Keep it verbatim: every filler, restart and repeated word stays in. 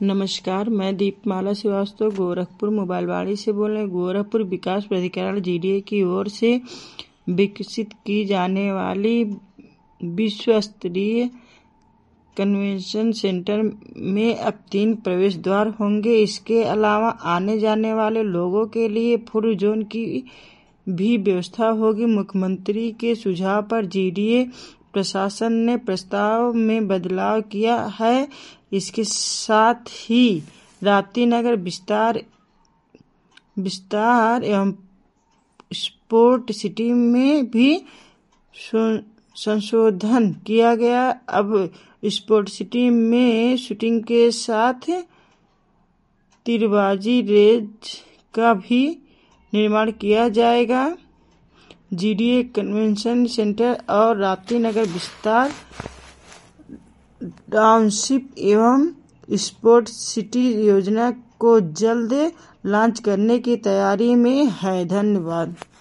नमस्कार, मैं दीपमाला श्रीवास्तव गोरखपुर मोबाइलवाड़ी से बोल रहे हैं। गोरखपुर विकास प्राधिकरण जीडीए की ओर से विकसित की जाने वाली विश्व स्तरीय कन्वेंशन सेंटर में अब तीन प्रवेश द्वार होंगे। इसके अलावा आने जाने वाले लोगों के लिए फूड जोन की भी व्यवस्था होगी। मुख्यमंत्री के सुझाव पर जीडीए प्रशासन ने प्रस्ताव में बदलाव किया है। इसके साथ ही राप्ती नगर विस्तार विस्तार एवं स्पोर्ट सिटी में भी संशोधन किया गया। अब स्पोर्ट सिटी में शूटिंग के साथ तीरबाजी रेंज का भी निर्माण किया जाएगा। जीडीए कन्वेंशन सेंटर और राप्ती नगर विस्तार टाउनशिप एवं स्पोर्ट सिटी योजना को जल्द लॉन्च करने की तैयारी में है। धन्यवाद।